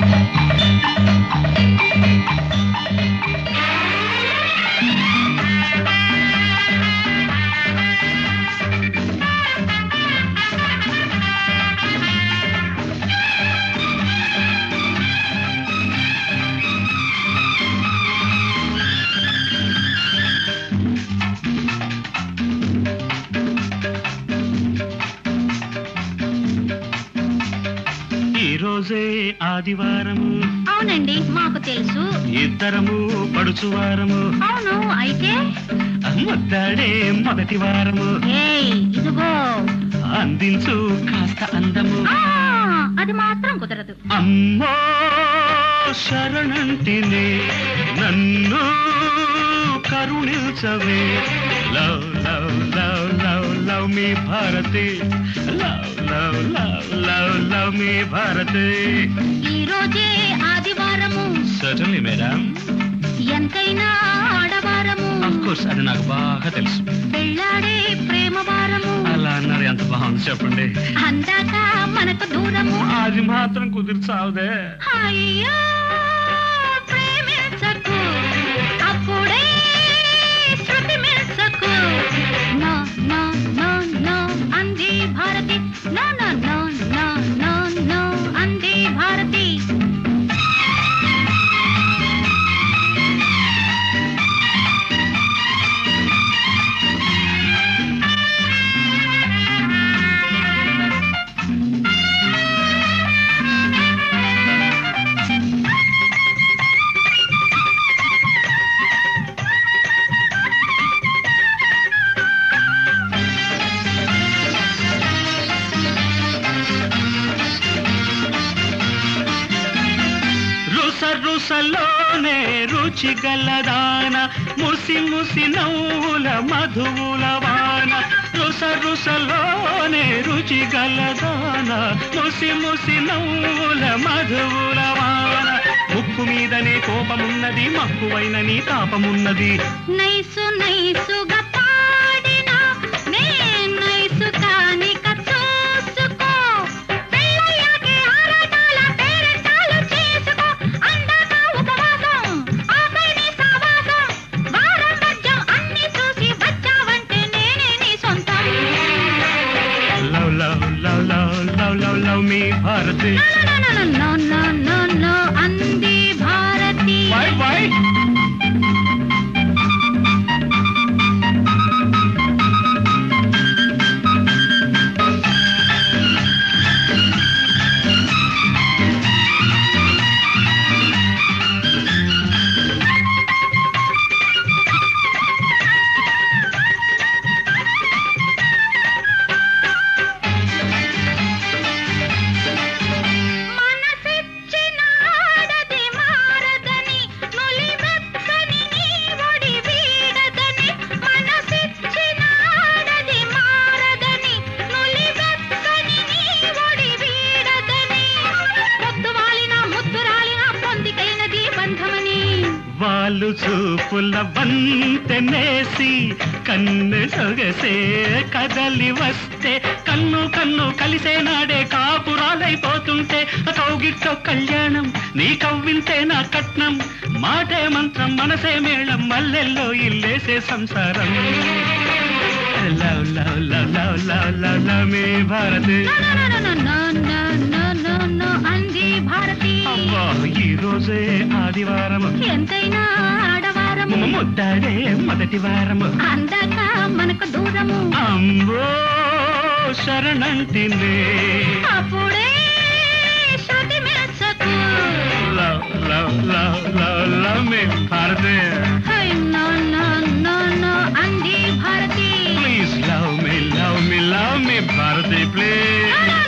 రోజే ఆదివారము. అవునండి, మాకు తెలుసు. ఇద్దరము పడుచువారము. అవును, అయితే ముద్దాడే మొదటి వారము. ఇదిగో అందించు కాస్త అందము. అది మాత్రం కుదరదు. అమ్మో శరణంటిని నన్ను కరుణించవే. Love love love love love me Bharati. Love love love love love me Bharati. ఈ రోజే ఆదివారము. Certainly madam. ఎంతైనా ఆడవారము. ఆఫ్ కోర్స్, అది నాకు బాగా తెలుసు. పెళ్ళాడే ప్రేమ వారము. అలా అన్నారు, ఎంత బాగుంది చెప్పండి. అందాక మనకు దూరము. అది మాత్రం కుదిర్చావుదే. అయ్యో ప్రేమించకు, అప్పుడే శృతి మించకు. నో నో నో నో అంది Bharati. No no no no no no అంది భారతి. రుసలోనే రుచి గలదాన, ముసి ముసి నవ్వుల మధువుల వాన. రుసలోనే రుచి గలదాన, ముసి ముసి నవ్వుల మధువుల వాన. ముక్కు మీదనే కోపమున్నది, మక్కువైన నీ తాపమున్నది. నైసు నైసుగా పాడినా నే నైసు కాని చూసుకో. పెళ్ళయ్యాకే ఆరాటాల పేరెంటాలు చేసుకో. అందాక ఉపవాసం, ఆపై నీ సావాసం. వారం మధ్యం అన్ని చూసి వచ్చావంటే నేనే నీ సొంతం. Love love love love love love love me Bharati. No no no no అంది భారతి. వై వాళ్ళు చూపుల వంతెనేసి కన్ను సొగసే కదలి వస్తే, కన్ను కన్ను కలిసే నాడే కాపురాలైపోతుంటే. కౌగిట్లో కళ్యాణం, నీ కవ్వింతే నా కట్నం. మాటే మంత్రం, మనసే మేళం, మల్లెల్లో ఇల్లేసే సంసారం. Love love love love love love love me Bharati. అంది భారతి. అబ్బా ఈ రోజే ఆదివారము. ఎంతైనా ఆడవారము. ముద్దాడే మొదటి వారము. అందాక మనకు దూరము. అమ్మో శరణంటిని అప్పుడే శృతి మించకు. Love love love love love me Bharati. No no no no అంది Bharati. Please love me love me love me Bharati please.